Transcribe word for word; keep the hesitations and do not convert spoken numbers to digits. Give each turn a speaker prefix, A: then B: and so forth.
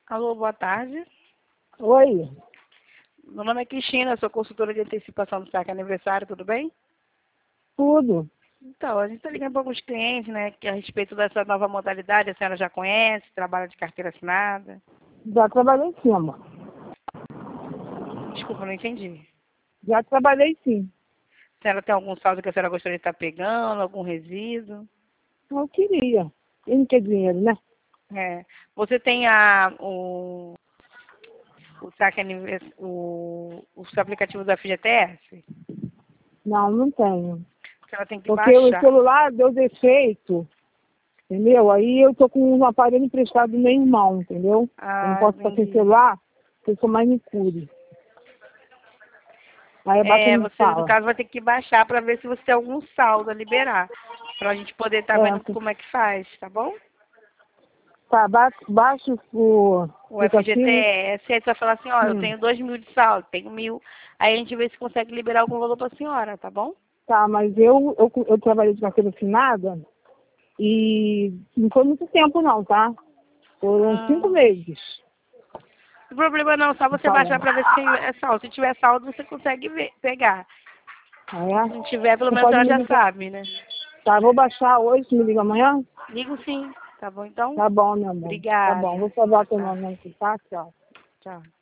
A: Alô, boa tarde.
B: Oi,
A: Meu nome é Cristina, eu sou consultora de antecipação do saque aniversário, tudo bem?
B: tudo.
A: Então, a gente está ligando para alguns clientes, né, que a respeito dessa nova modalidade, a senhora já conhece, trabalha de carteira assinada.
B: Já trabalhei em cima.
A: Desculpa, não entendi.
B: Já trabalhei sim.
A: A senhora tem algum saldo que a senhora gostaria de estar pegando, algum resíduo?
B: Eu queria. Quem não quer dinheiro, né?
A: É. Você tem a, o, o saque anivers, o, o seu aplicativo da F G T S?
B: Não, não tenho.
A: Porque ela tem que
B: Porque o
A: baixar.
B: celular deu defeito, entendeu? Aí eu tô com um aparelho emprestado do meu irmão, entendeu? Eu não
A: Ah,
B: posso ficar sem
A: entendi.
B: celular, porque eu sou manicure. Aí a Baca
A: É,
B: me
A: você, no
B: fala.
A: caso, vai ter que baixar para ver se você tem algum saldo a liberar. Para a gente poder estar vendo
B: É,
A: como é que faz, tá bom?
B: tá, ba baixo o
A: O
B: aplicativo.
A: F G T S, aí você vai falar assim, ó, eu
B: Hum.
A: tenho dois mil de saldo, tenho mil. Aí a gente vê se consegue liberar algum valor para a senhora, tá bom?
B: Tá, mas eu, eu, eu trabalhei de carteira assinada e não foi muito tempo não, tá? Foram cinco
A: Ah,
B: meses.
A: não tem problema não, só você baixar
B: Falando.
A: para ver se é saldo. Se tiver saldo, você consegue ver, pegar.
B: Ah, é?
A: Se não tiver, pelo
B: Você
A: menos
B: pode
A: ela
B: me
A: já
B: ligar.
A: sabe, né?
B: Tá, vou baixar hoje, me liga amanhã?
A: Ligo sim, tá bom então?
B: Tá bom, meu amor. Tá bom,
A: Obrigada.
B: vou salvar
A: Boa
B: teu
A: tarde.
B: nome aqui, tá? Tchau.
A: Tchau.